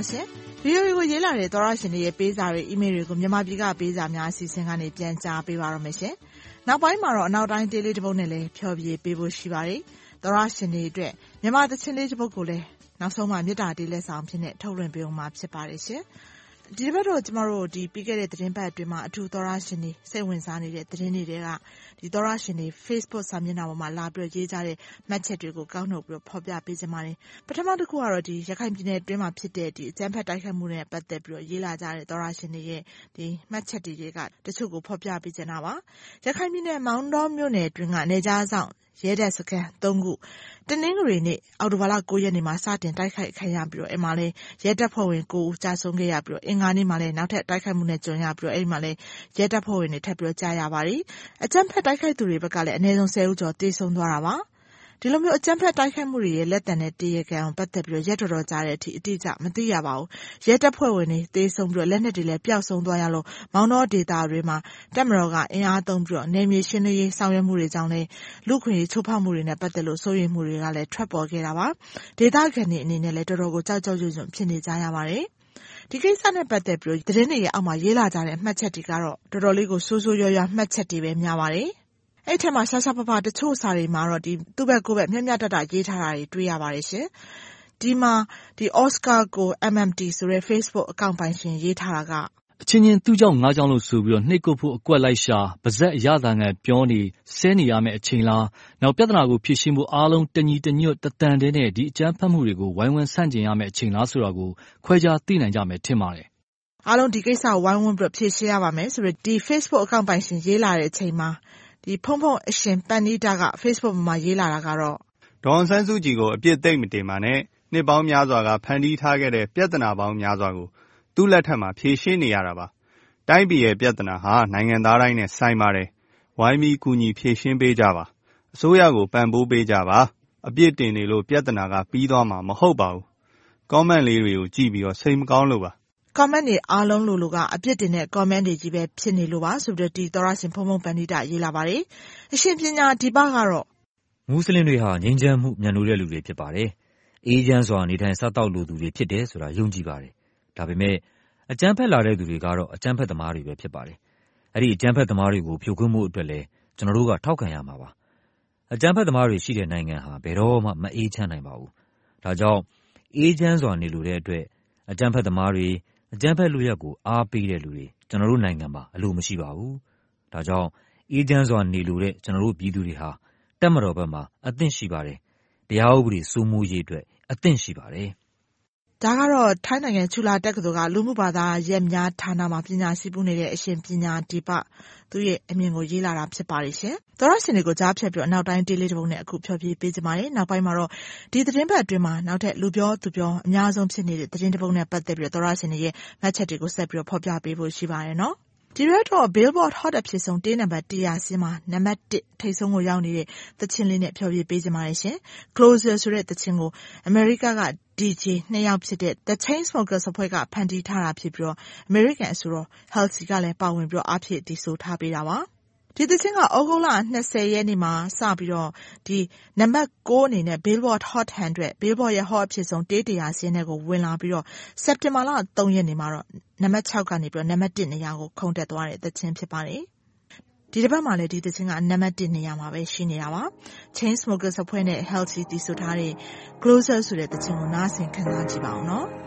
ရှင်။ VOA ကိုရေးလာတဲ့သောရရှင်တွေရဲ့ပေးစာတွေ email တွေကိုမြန်မာပြည်ကပေးစာများအစီအစဉ်ကနေပြန်ကြားပေးပါရမရှင်။နောက်ပိုင်းမှာတော့အနောက်တိုင်းဒေးလေးတစ်ပုဒ်နဲ့လည်းဖြောပြပေးဖို့ရှိပါတယ်။သောရရှင်တွေအတွက်မြန်မာသချင်းလေးတစ်ပုဒ်ကိုလည်းနောက်ဆုံးမှမြတ်တာတေးလက်ဆောင်ဖြစ်နေထုတ်လွှင့်ပေးအောင်မှာဖြစ်ပါတယ်ရှင်။ဒီဘက်တော့ကျမတို့ဒီပြီးခဲ့တဲ့သတင်းပတ်အတွင်းမှာအထူးသောရရှင်တွေစိတ်ဝင်စားနေတဲ့သတင်းတွေကဒီသောရရှင်တွေ Facebook စာမျက်နှာပေါ်မှာလာပြီးရေးကြတဲ့မှတ်ချက်တွေကိုကောက်နှုတ်ပြီးဖော်ပြပေးကြပါတယ်။ပထမတစ်ခုကတော့ဒီရခိုင်ပြည်နယ်အတွင်းမှာဖြစ်တဲ့ဒီအကြမ်းဖက်တိုက်ခိုက်မှုနဲ့ပတ်သက်ပြီးရေးလာကြတဲ့သောရရှင်တွေရဲ့ဒီမှတ်ချက်တွေကတချို့ကိုဖော်ပြပေးကြတာပါ။ရခိုင်ပြည်နယ်မောင်တောမြို့နယ်အတွင်းကနေကြားဆောင်ရဲတပ်စခန်း3ခုတနင်္ဂနွေနေ့အောက်တိုဘာလ9ရက်နေ့မှာစတင်တိုက်ခိုက်ခံရပြီးအဲ့မှာလဲရဲတပ်ဖွဲ့ဝင်9ဦးကြာဆုံးခဲ့ရပြီးအင်္ဂါနေ့မှာလဲနောက်ထပ်တိုက်ခိုက်မှုနဲ့ကြုံရပြီးအဲ့မှာလဲရဲတပ်ဖွဲ့ဝင်တွေထပ်ပြီးကြားရပါတယ်အကြမ်းဖက်တိုက်ခိုက်သူတွေဘက်ကလည်းအနည်းဆုံး10ဦးကျော်တေဆုံးသွားတာပါဒီလိုမျိုးအကြမ်းဖက်တိုက်ခိုက်မှုတွေရဲ့လက်တံနဲ့တရကံပတ်သက်ပြီးရက်တော်တော်ကြားတဲ့အထိအတိအကျမသိရပါဘူးရဲတပ်ဖွဲ့ဝင်တွေတေဆုံးပြီးလက်နက်တွေလည်းပျောက်ဆုံးသွားရလို့မောင်တော်ဒေသတွေမှာတပ်မတော်ကအင်အားသုံးပြီးနေမြေရှင်းလင်းရေးဆောင်ရွက်မှုတွေကြောင့်လည်းလူခွင့်ရေးချိုးဖောက်မှုတွေနဲ့ပတ်သက်လို့စိုးရိမ်မှုတွေကလည်းထွက်ပေါ်ခဲ့တာပါဒေသခံတွေအနေနဲ့လည်းတော်တော်ကိုကြောက်ရွံ့ဖြစ်နေကြရပါတယ်ဒီကိစ္စနဲ့ပတ်သက်ပြီးသတင်းတွေရဲ့အောက်မှာရေးလာကြတဲ့အမှတ်ချက်တွေကတော့တော်တော်လေးကိုဆိုးဆိုးရွားရွားမှတ်ချက်တွေပဲများပါတယ်အဲ့ထက်မှရှာရှာပပတချို့စာတွေမှာတော့ဒီသူ့ဘက်ကိုယ့်ဘက်မျက်မျက်တတရေးထားတာတွေတွေ့ရပါတယ်ရှင်ဒီမှာဒီ Oscar ကို MMT ဆိုတဲ့ Facebook အကောင့်ပိုင်ရှင်ရေးထားတာကအချင်းချင်းသူ့ကြောင့်ငါးကြောင့်လို့ဆိုပြီးနှိပ်ကွပ်ဖို့အကွက်လိုက်ရှာပါဇက်အရသာငံပြောနေဆဲနေရမယ့်အချိန်လားနောက်ပြဿနာကိုဖြေရှင်းဖို့အားလုံးတညီတညွတ်တတန်တဲ့နဲ့ဒီအကြမ်းဖက်မှုတွေကိုဝိုင်းဝန်းဆန့်ကျင်ရမယ့်အချိန်လားဆိုတာကိုခွဲခြားသိနိုင်ကြမယ်ထင်ပါတယ်အားလုံးဒီကိစ္စကိုဝိုင်းဝန်းပြီးဖြေရှင်းရပါမယ်ဆိုတော့ဒီ Facebook အကောင့်ပိုင်ရှင်ရေးလာတဲ့အချိန်မှာဒီဖုံဖုံအရှင်ပန်နီတာက Facebook မှာရေးလာတာကတော့ဒေါ်အောင်ဆန်းစုကြည်ကိုအပြစ်သိမ့်မတင်ပါနဲ့နှစ်ပေါင်းများစွာကဖန်တီးထားခဲ့တဲ့ပြဿနာပေါင်းများစွာကိုသူ့လက်ထက်မှာဖြေရှင်းနေရတာပါတိုင်းပြည်ရဲ့ပြဿနာဟာနိုင်ငံသားတိုင်းနဲ့ဆိုင်ပါတယ်ဝိုင်းပြီးကူညီဖြေရှင်းပေးကြပါအစိုးရကိုပံ့ပိုးပေးကြပါအပြစ်တင်နေလို့ပြဿနာကပြီးသွားမှာမဟုတ်ပါဘူး comment လေးတွေကိုကြည့်ပြီးတော့စိတ်မကောင်းလို့ပါ comment တွေအားလုံးလိုကအပြစ်တင်တဲ့ comment တွေကြီးပဲဖြစ်နေလို့ပါဆိုပြီးဒီသောရရှင်ဖုံဖုံပန်နီတာရေးလာပါတယ်အရှင်ပညာဒီပကတော့မွတ်စလင်တွေဟာငြိမ်းချမ်းမှုညံ့လို့တဲ့လူတွေဖြစ်ပါတယ်အေးချမ်းစွာနေထိုင်စားတောက်လိုသူတွေဖြစ်တယ်ဆိုတာယုံကြည်ပါတယ်ဒါပေမဲ့အကြမ်းဖက်လာတဲ့သူတွေကတော့အကြမ်းဖက်သမားတွေပဲဖြစ်ပါတယ်အဲ့ဒီအကြမ်းဖက်သမားတွေကိုဖြိုခွင်းမှုအတွက်လည်းကျွန်တော်တို့ကထောက်ခံရမှာပါအကြမ်းဖက်သမားတွေရှိတဲ့နိုင်ငံဟာဘယ်တော့မှမအေးချမ်းနိုင်ပါဘူးဒါကြောင့်အေးချမ်းစွာနေလိုတဲ့အတွက်အကြမ်းဖက်သမားတွေအကြမ်းဖက်လူရက်ကိုအားပေးတဲ့လူတွေကျွန်တော်တို့နိုင်ငံမှာအလိုမရှိပါဘူး။ဒါကြောင့်အေးချမ်းစွာနေလိုတဲ့ကျွန်တော်တို့ပြည်သူတွေဟာတပ်မတော်ဘက်မှာအသင့်ရှိပါတယ်။တရားဥပဒေစိုးမိုးရေးအတွက်အသင့်ရှိပါတယ်။ဒါကတော့ထိုင်းနိုင်ငံချူလာတက္ကသိုလ်ကလူမှုဘာသာရပ်များဌာနမှာပညာရှိပူးနေတဲ့အရှင်ပညာဒီပသူရဲ့အမြင်ကိုရေးလာတာဖြစ်ပါတယ်ရှင်။သောရရှင်တွေကိုကြားဖြတ်ပြီးအနောက်တိုင်းဒေးလေးတစ်ပုဒ်နဲ့အခုဖြောပြပေးကြပါမယ်။နောက်ပိုင်းမှာတော့ဒီသတင်းပတ်အတွင်းမှာနောက်ထပ်လူပြောသူပြောအများဆုံးဖြစ်နေတဲ့သတင်းတစ်ပုဒ်နဲ့ပတ်သက်ပြီးသောရရှင်တွေရဲ့မှတ်ချက်တွေကိုဆက်ပြီးဖော်ပြပေးဖို့ရှိပါတယ်နော်။ဒီရက်တော့ Billboard Hot အဖြစ်ဆုံးတေးနံပါတ်100ဆင်းမှာနံပါတ်1ထိပ်ဆုံးကိုရောက်နေတဲ့သချင်းလေးနဲ့ဖြောပြပေးကြပါရရှင်။ Closer ဆိုတဲ့သချင်းကိုအမေရိကက DJ 2ယောက်ဖြစ်တဲ့ The Chainsmokers အဖွဲ့ကဖန်တီးထားတာဖြစ်ပြီးတော့အမေရိကန်အဆိုတော့ Halsey ကလည်းပါဝင်ပြီးအားဖြည့်တည်ဆိုထားပေးတာပါ။ဒီသချင်းကဩဂုတ်လ20ရက်နေ့မှာစပြီးတော့ဒီနံပါတ်6အနေနဲ့ Billboard Hot 100 Billboard ရဲ့ Hot အဖြစ်ဆုံးတေး100ဆင်းတဲ့ကိုဝင်လာပြီးတော့စက်တင်ဘာလ3ရက်နေ့မှာတော့နံပါတ်6ကနေပြီးတော့နံပါတ်1နေရာကိုခုန်တက်သွားတဲ့သချင်းဖြစ်ပါတယ်။ဒီတစ်ပတ်မှာလည်းဒီသချင်းကနံပါတ်1နေရာမှာပဲရှိနေတာပါ။ Chainsmokers အဖွဲ့နဲ့ Halsey တည်ဆိုထားတဲ့ Closer ဆိုတဲ့သချင်းကိုနားဆင်ခံစားကြည့်ပါအောင်နော်။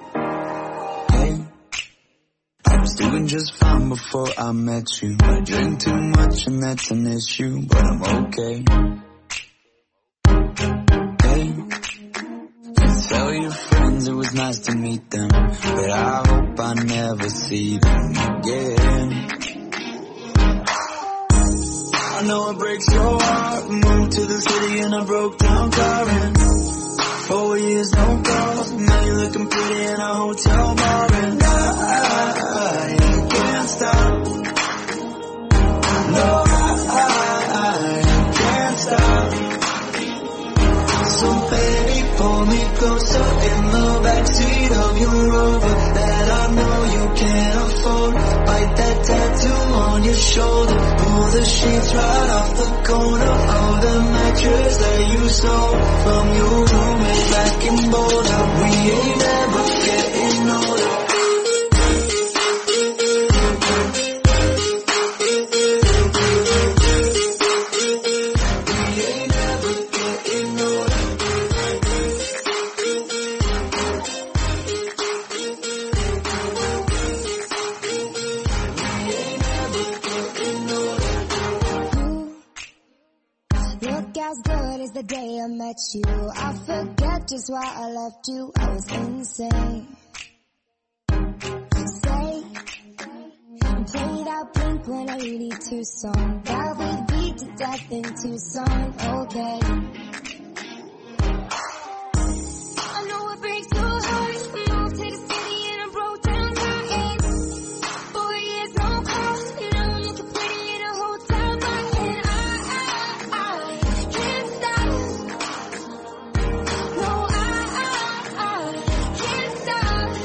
I was doing just fine before I met you. I drink too much and that's an issue, but I'm okay. Hey, you tell your friends it was nice to meet them, but I hope I never see them again. I know it breaks your heart. Moved to the city in a broke down car and 4 years no calls. Now you're looking pretty in a hotel bar and I can't stop. No, I can't stop. So baby, pull me closer in the backseat of your Rover that I know you can't afford. Bite that tattoo on your shoulder. Pull the sheets right off the corner of the mattress that you stole from your roommate back in Boulder. We ain't ever getting the day I met you. I forget just why I left you. I was insane. Say, play that Blink-182 song that we beat to death in Tucson. Okay. I know it breaks your heart. Moved to the city and I broke down crying. 4 years no call, and I'm looking pretty in a hotel bar, and I can't stop. No, I can't stop.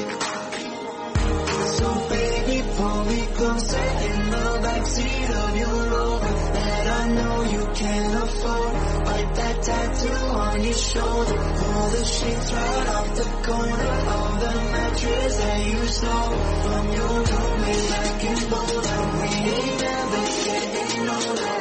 So baby, pull me closer in the backseat of your Rover that I know you can't afford. Wipe that tattoo on your shoulder. Pull the sheets right off the corner of the mattress that you stole from your roommate back in Boulder. We ain't never getting older.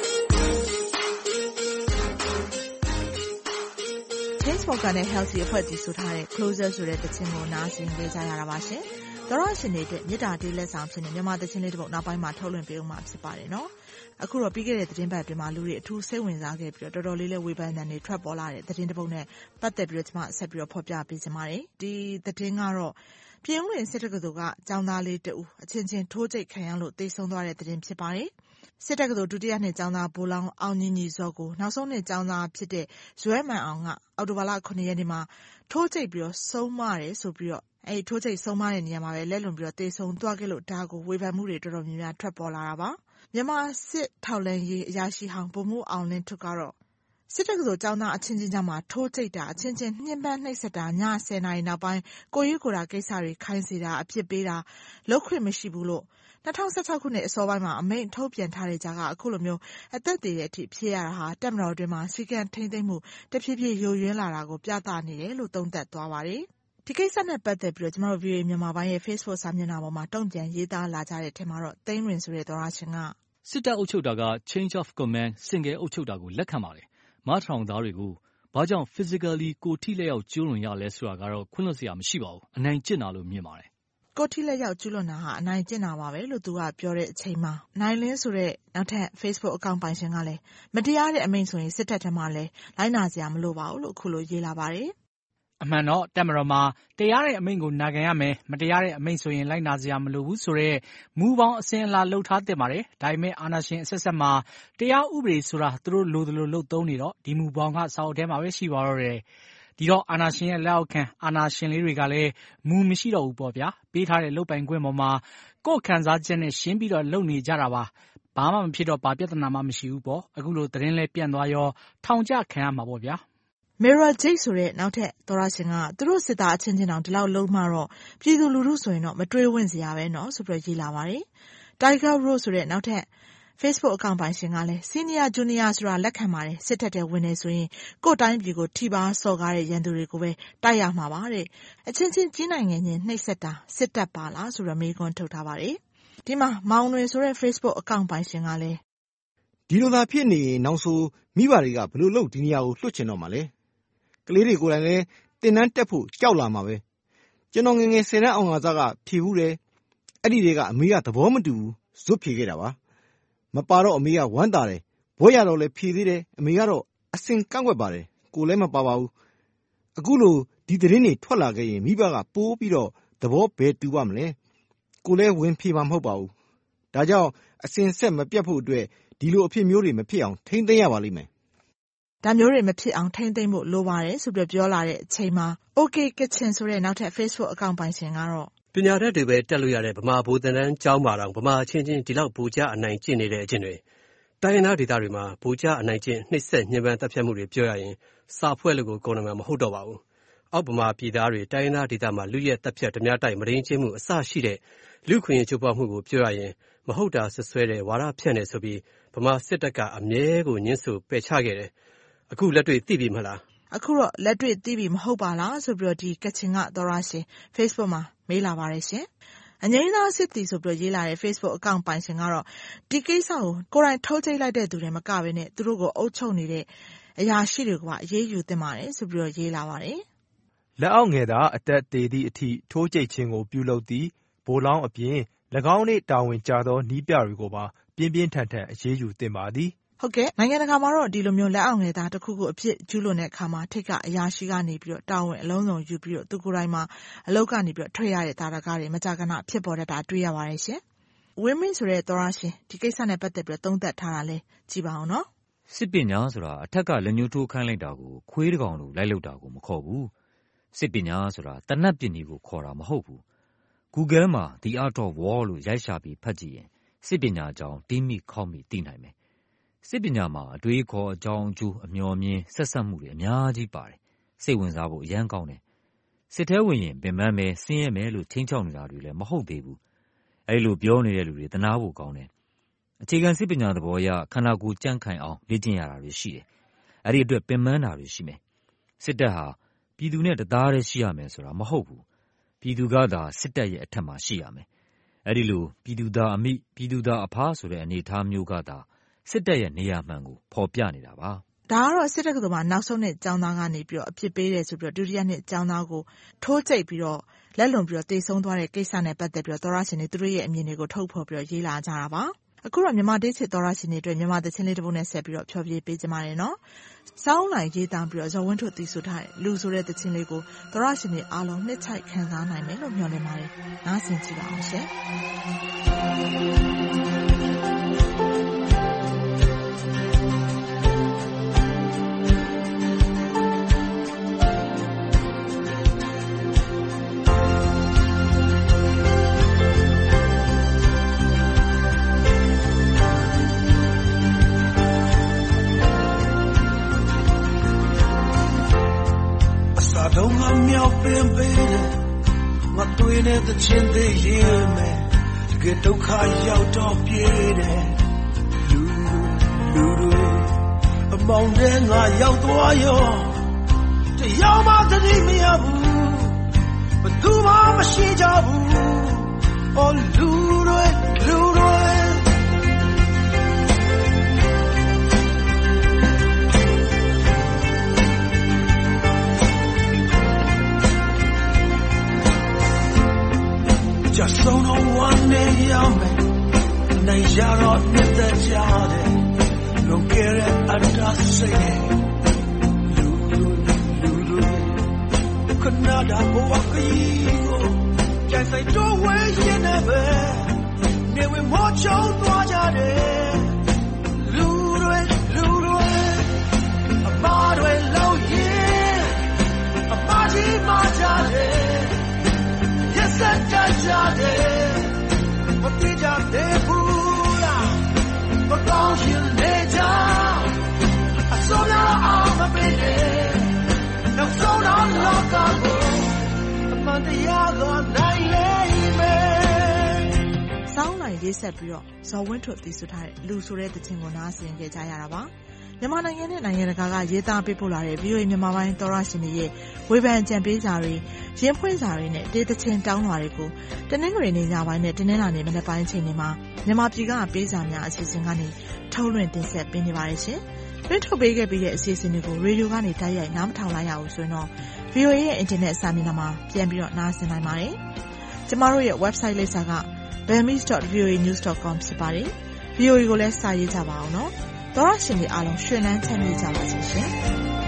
Facebook ကနေ Healthy အဖွဲ့တည်ဆိုထားတဲ့ Closer ဆိုတဲ့သချင်းကိုနားဆင်ကြရတာပါရှင်။သောရရှင်တွေအတွက်မြစ်တာတေးလက်ဆောင်ဖြစ်နေမြန်မာသချင်းလေးတစ်ပုဒ်နောက်ပိုင်းမှာထုတ်လွှင့်ပေးဦးမှာဖြစ်ပါတယ်နော်။အခုတော့ပြီးခဲ့တဲ့သတင်းပတ်အတွင်းမှာလူတွေအထူးစိတ်ဝင်စားခဲ့ပြီးတော့တော်တော်လေးဝေဖန်တဲ့နေထွက်ပေါ်လာတဲ့သတင်းတစ်ပုဒ်နဲ့ပတ်သက်ပြီးတော့ကျွန်မဆက်ပြီးတော့ဖော်ပြပေးချင်ပါတယ်။ဒီသတင်းကတော့ပြင်ဦးလွင်စစ်တက္ကသိုလ်ကကျောင်းသားလေးတဦးအချင်းချင်းထိုးကျိတ်ခံရလို့တေဆုံးသွားတဲ့သတင်းဖြစ်ပါတယ်။စစ်တက္ကသိုလ်ဒုတိယနှစ်ကျောင်းသားဘိုးလောင်းအောင်ညီညီစောကိုနောက်ဆုံးနှစ်ကျောင်းသားဖြစ်တဲ့ဇွဲမှန်အောင်ကအောက်တိုဘာလ9ရက်နေ့မှာထိုးကျိတ်ပြီးတော့ဆုံးမတယ်ဆိုပြီးတော့အဲဒီထိုးကျိတ်ဆုံးမတဲ့နေရာမှာပဲလက်လွန်ပြီးတော့တေဆုံးသွားခဲ့လို့ဒါကိုဝေဖန်မှုတွေတော်တော်များများထွက်ပေါ်လာတာပါမြန်မာစစ်ထောက်လှမ်းရေးအရာရှိဟောင်းဗိုလ်မှူးအောင်လင်းထွတ်ကတော့စစ်တက္ကသိုလ်ကျောင်းသားအချင်းချင်းကြားမှာထိုးကျိတ်တာအချင်းချင်းညှဉ်းပန်းနှိပ်စက်တာည10နာရီနောက်ပိုင်းကိုရွေးကိုယ်တာကိစ္စတွေခိုင်းစေတာအဖြစ်ပေးတာလုပ်ခွင့်မရှိဘူးလို့2016ခုနှစ်အစောပိုင်းမှာအမိန့်ထုတ်ပြန်ထားတဲ့ကြားကအခုလိုမျိုးအသက်သေးတဲ့အထိဖြစ်ရတာဟာတပ်မတော်အတွင်းမှာစီကံထိမ့်သိမ့်မှုတဖြည်းဖြည်းယိုယွင်းလာတာကိုပြသနေတယ်လို့သုံးသပ်သွားပါတယ်။ဒီကိစ္စနဲ့ပတ်သက်ပြီးတော့ကျွန်တော်တို့ VOA မြန်မာပိုင်းရဲ့ Facebook စာမျက်နှာပေါ်မှာတုံ့ပြန်ရေးသားလာကြတဲ့ထင်မှာတော့သိန်းလွင်ဆိုတဲ့သောရရှင်ကစစ်တပ်အုပ်ချုပ်တာက change of command စင်ကဲအုပ်ချုပ်တာကိုလက်ခံပါတယ်။မထောင်သားတွေကိုဘာကြောင့် physically ကိုထိလက်ရောက်ကျူးလွန်ရလဲဆိုတာကတော့ခွင့်လွှတ်စရာမရှိပါဘူး။အနိုင်ကျင့်တာလို့မြင်ပါတယ်။ကိုထိလက်ရောက်ကျူးလွန်တာဟာအနိုင်ကျင့်တာပါပဲလို့သူကပြောတဲ့အချိန်မှာနိုင်လင်းဆိုတဲ့နောက်ထပ် Facebook အကောင့်ပိုင်ရှင်ကလည်းမတရားတဲ့အမိန့်ဆိုရင်စစ်တပ်ထက်မှလည်းလိုက်နာစရာမလိုပါဘူးလို့အခုလိုရေးလာပါတယ်။အမှန်တော့တပ်မတော်မှာတရားတဲ့အမိန့်ကိုနာခံရမယ်မတရားတဲ့အမိန့်ဆိုရင်လိုက်နာစရာမလိုဘူးဆိုတဲ့မူပေါင်းအစဉ်အလာလှုပ်ထားသင့်ပါတယ်။ဒါပေမဲ့အာဏာရှင်အဆက်ဆက်မှာတရားဥပဒေဆိုတာသူတို့လိုသလိုလုပ်သုံးနေတော့ဒီမူပေါင်းကစာအုပ်ထဲမှာပဲရှိပါတော့တယ်။ဒီတော့အာဏာရှင်ရဲ့လက်အောက်ခံအာဏာရှင်လေးတွေကလည်းမူမရှိတော့ဘူးပေါ့ဗျာ။ပေးထားတဲ့လုပ်ပိုင်ခွင့်ပေါ်မှာကိုယ့်ခံစားချက်နဲ့ရှင်းပြီးတော့လုပ်နေကြတာပါ။ဘာမှမဖြစ်တော့ဘာပြဿနာမှမရှိဘူးပေါ့။အခုလိုသတင်းလဲပြန့်သွားရောထောင်ကျခံရမှာပေါ့ဗျာ။ Mirror Jake ဆိုတဲ့နောက်ထပ်သောရရှင်ကသူတို့စစ်သားအချင်းချင်းတောင်ဒီလောက်လုံးမှတော့ပြည်သူလူထုဆိုရင်တော့မတွေးဝင့်စရာပဲเนาะဆိုပြီးရေးလာပါတယ်။ Tiger Rose ဆိုတဲ့နောက်ထပ် Facebook အကောင့်ပိုင်ရှင်ကလည်း Senior Junior ဆိုတာလက်ခံပါတယ်စစ်တပ်ထဲဝင်နေဆိုရင်ကိုယ်တိုင်းပြည်ကိုထိပါစော်ကားတဲ့ရန်သူတွေကိုပဲတိုက်ရမှာပါတဲ့အချင်းချင်းကြီးနိုင်ငံချင်းနှိပ်စက်တာစစ်တပ်ပါလားဆိုတော့မေးခွန်းထုတ်ထားပါတယ်။ဒီမှာမောင်တွင်ဆိုတဲ့ Facebook အကောင့်ပိုင်ရှင်ကလည်းဒီလိုသာဖြစ်နေရင်နောက်ဆိုမိဘတွေကဘယ်လိုလုပ်ဒီနေရာကိုလွှတ်ချင်တော့မှာလဲကလေးတွေကိုယ်တိုင်လည်းတင်တန်းတက်ဖို့ကြောက်လာမှာပဲကျွန်တော်ငယ်ငယ်10တန်းအောင်ကစားကဖြေဘူးတယ်အဲ့ဒီတွေကအမေကသဘောမတူဘူးဇွတ်ဖြေခဲ့တာပါမပါတော့အမေကဝမ်းသာတယ်ဘွဲရတော့လည်းဖြေသေးတယ်အမေကတော့အစင်ကန့်ွက်ပါတယ်ကိုလည်းမပါပါဘူးအခုလိုဒီသတင်းတွေထွက်လာခဲ့ရင်မိဘကပိုးပြီးတော့သဘောဘယ်တူပါမလဲကိုလည်းဝင်ဖြေမှာမဟုတ်ပါဘူးဒါကြောင့်အစင်ဆက်မပြတ်ဖို့အတွက်ဒီလိုအဖြစ်မျိုးတွေမဖြစ်အောင်ထိမ့်သိမ်းရပါလိမ့်မယ်ဒါမျိုးတွေမဖြစ်အောင်ထိမ့်သိမ်းဖို့လိုပါတယ်ဆိုပြီးပြောလာတဲ့အချိန်မှာ OK Kitchen ဆိုတဲ့နောက်ထပ် Facebook အကောင့်ပိုင်ရှင်ကတော့ပညာတတ်တွေပဲတက်လို့ရတဲ့ဗမာဗိုလ်သင်တန်းကျောင်းမှာတော့ဗမာချင်းချင်းဒီလောက်ဗိုလ်ကျအနိုင်ကျင့်နေတဲ့အချင်းတွေတိုင်းရင်းသားဒေသတွေမှာဗိုလ်ကျအနိုင်ကျင့်နှိပ်စက်ညှဉ်းပန်းတပ်ဖြတ်မှုတွေပြောရရင်စာဖွဲ့လို့ကိုကုန်တယ်မှာမဟုတ်တော့ပါဘူးအောက်ဗမာပြည်သားတွေတိုင်းရင်းသားဒေသမှာလူရဲတပ်ဖြတ်ဓမြတိုက်မရင်းချင်းမှုအစရှိတဲ့လူခွင့်ရေးချိုးဖောက်မှုကိုပြောရရင်မဟုတ်တာဆွဆွဲတဲ့ဝါဒဖြန့်နေဆိုပြီးဗမာစစ်တပ်ကအမြဲကိုညှင်းဆိုပယ်ချခဲ့တယ်အခုလက်တွေ့သိပြီမလားအခုတော့လက်တွေ့သိပြီမဟုတ်ပါလားဆိုပြီးတော့ဒီကချင်ကသောရရှင် Facebook မှာမေးလာပါတယ်ရှင်အငိမ့်သားစစ်တီဆိုပြီးရေးလာတဲ့ Facebook အကောင့်ပိုင်ရှင်ကတော့ဒီကိစ္စကိုကိုယ်တိုင်ထုတ်ချိတ်လိုက်တဲ့သူတွေမကဘဲနဲ့သူတို့ကိုအုပ်ချုပ်နေတဲ့အရာရှိတွေကအေးအေးယူသင့်ပါတယ်ဆိုပြီးရေးလာပါတယ်လက်အောက်ငယ်သာအသက်သေးသည့်အထိထိုးကျိတ်ခြင်းကိုပြုလုပ်သည့်ဘိုးလောင်းအပြင်၎င်းနှင့်တာဝန်ကျသောနီးပြတွေကိုပါပြင်းပြင်းထန်ထန်အရေးယူသင့်ပါသည်ဟုတ်ကဲ့နိုင်ငံတကာမှာတော့ဒီလိုမျိုးလက်အောက်ငယ်သားတစ်ခုခုအဖြစ်ကျူးလွန်တဲ့အခါမှာထိတ်ကအရာရှိကနေပြီးတော့တာဝန်အလုံးစုံယူပြီးတော့သူကိုယ်တိုင်မှာအလုပ်ကနေပြီးတော့ထွက်ရတဲ့တာရကတွေမကြာခဏဖြစ်ပေါ်တတ်တာတွေ့ရပါတယ်ရှင်ဝင်းမင်းဆိုတဲ့သောရရှင်ဒီကိစ္စနဲ့ပတ်သက်ပြီးတော့သုံးသပ်ထားတာလဲကြည့်ပါအောင်နော်စစ်ပညာဆိုတာအထက်ကလက်ညှိုးထိုးခိုင်းလိုက်တာကိုခွေးတကောင်လိုလိုက်လုပ်တာကိုမခေါ်ဘူးစစ်ပညာဆိုတာတနတ်ပညာကိုခေါ်တာမဟုတ်ဘူး Google မှာ The Art of War လို့ရိုက်ရှာပြီးဖတ်ကြည့်ရင်စစ်ပညာအကြောင်းတီးမိခေါက်မိသိနိုင်မယ်စစ်ပညာမှာအတွေးခေါ်အကြောင်းအကျိုးအမျှော်မြင်ဆက်ဆက်မှုတွေအများကြီးပါတယ်စိတ်ဝင်စားဖို့အရန်ကောင်းတယ်စစ်ထဲဝင်ရင်ပင်ပန်းမယ်ဆင်းရဲမယ်လို့ချင်းချောက်နေတာတွေလည်းမဟုတ်သေးဘူးအဲဒီလိုပြောနေတဲ့လူတွေတနာဖို့ကောင်းတယ်အခြေခံစစ်ပညာသဘောအရခန္ဓာကိုယ်ကြံ့ခိုင်အောင်လေ့ကျင့်ရတာတွေရှိတယ်အဲဒီအတွက်ပင်ပန်းတာတွေရှိမယ်စစ်တပ်ဟာပြည်သူနဲ့တသားတည်းရှိရမယ်ဆိုတာမဟုတ်ဘူးပြည်သူကသာစစ်တပ်ရဲ့အထက်မှာရှိရမယ်အဲဒီလိုပြည်သူသားအမိပြည်သူသားအဖဆိုတဲ့အနေအထားမျိုးကသာစစ်တပ်ရဲ့နေရာမှန်ကိုဖော်ပြနေတာပါဒါကတော့စစ်တပ်ကတော်မှာနောက်ဆုံးနဲ့ចောင်းသားကနေပြီးတော့အဖြစ်ပေးတယ်ဆိုပြီးတော့ဒုတိယနှစ်ចောင်းသားကိုထိုးကျိတ်ပြီးတော့လက်လွန်ပြီးတော့တိတ်ဆုံးသွားတဲ့ကိစ္စနဲ့ပတ်သက်ပြီးတော့သောရရှင်တွေသူတို့ရဲ့အမြင်တွေကိုထုတ်ဖော်ပြီးတော့ရေးလာကြတာပါအခုတော့မြန်မာဒေသသောရရှင်တွေအတွက်မြန်မာသချင်းလေးတစ်ပုဒ်နဲ့ဆက်ပြီးတော့ဖျော်ဖြေပေးကြပါမယ်နော်စောင်းလိုက်ရေးသားပြီးတော့ဇော်ဝင်းထွတ်တီးဆိုထားတဲ့လူဆိုတဲ့သချင်းလေးကိုသောရရှင်တွေအားလုံးနှစ်ချိုက်ခံစားနိုင်မယ်လို့မျှော်လင့်ပါတယ်နားဆင်ကြည့်ပါအောင်ရှင် don't I'm your baby ငါတွေ့နေတဲ့ချင်းသေးရေးမယ်တကယ်ဒုက္ခရောက်တော့ပြေးတယ်လူတွေအမောင်တဲ့ငါရောက်သွားရောတရားမှတတိမရဘူးဘယ်သူမှမရှိကြဘူးအော်လူတွေjust so no one day yame nay yaro nita jade no kere anda say lulu kanada boakigo jai sai do we yin ne be ne we mo chou twa jade lulu ama dwe law yin ama ji ma jade Jade, what did you do? What don't you let down? I saw now I'm a baby. No, so not long ago. I'm on the other night. Sound like this, April. So I went to this time. Lose already the thing on us and get Jayaraba. မြန်မာနိုင်ငံနဲ့နိုင်ငံတကာကရေးသားပေးပို့လာတဲ့ VOA မြန်မာပိုင်းသောရရှင်တွေရဲ့ဝေဖန်ကြံပေးစာတွေရင်းဖွင့်စာတွေနဲ့တေးသချင်းတောင်းလွှာတွေကိုတနင်္ဂနွေနေ့ညပိုင်းနဲ့တနင်္လာနေ့မနက်ပိုင်းချိန်တွေမှာမြန်မာပြည်ကပေးစာများအစီအစဉ်ကနေထုတ်လွှင့်တင်ဆက်ပေးနေပါတယ်ရှင်။တွင်းထုတ်ပေးခဲ့ပြီးတဲ့အစီအစဉ်တွေကိုရေဒီယိုကနေတိုက်ရိုက်နားမထောင်လိုက်ရဘူးဆိုရင်တော့ VOA ရဲ့ internet စာမျက်နှာမှာပြန်ပြီးတော့နားဆင်နိုင်ပါတယ်။ကျမတို့ရဲ့ website လိပ်စာက burmese.voanews.com ဖြစ်ပါတယ်။ VOA ကိုလည်းစာရေးကြပါအောင်နော်။သောရရှင်တွေအားလုံးရွှင်လန်းချမ်းမြေ့ကြပါစေရှင်။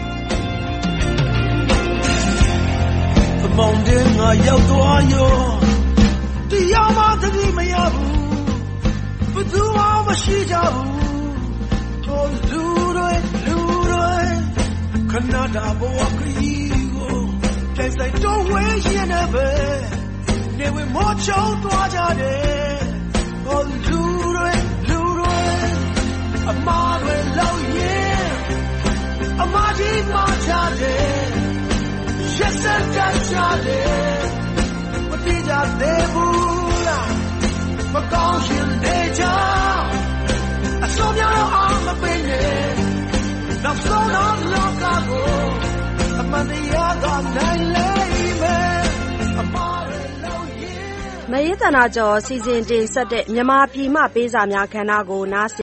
အမောင်တဲ့ငါရောက်သွားရောတရားမှတတိမရဘူးဘယ်သူမှမရှိကြဘူးဟိုလူတွေခဏတာဘဝခရီးကိုကြိုက်ဆိုင်တော့ဝေးရင်လည်းပဲနေဝင်မောချုံသွားကြတယ်ဟိုလူတွေအမားတွေလောက်ရင်အမကြီးမချတယ်ရက်စက်ကြတယ်မတိကြသေးဘူးလားမကောင်းရှင်နေကြအစောများအောင်မပင်နဲ့နောက်ဆုံးတော့လောကကိုအမှန်တရားကနိုင်လိမ့်မယ်အမားတွေလောက်ရင်မယေတနာကျော်စီစဉ်တင်ဆက်တဲ့မြန်မာပြည်မှပေးစာများခန္ဓာကိုနား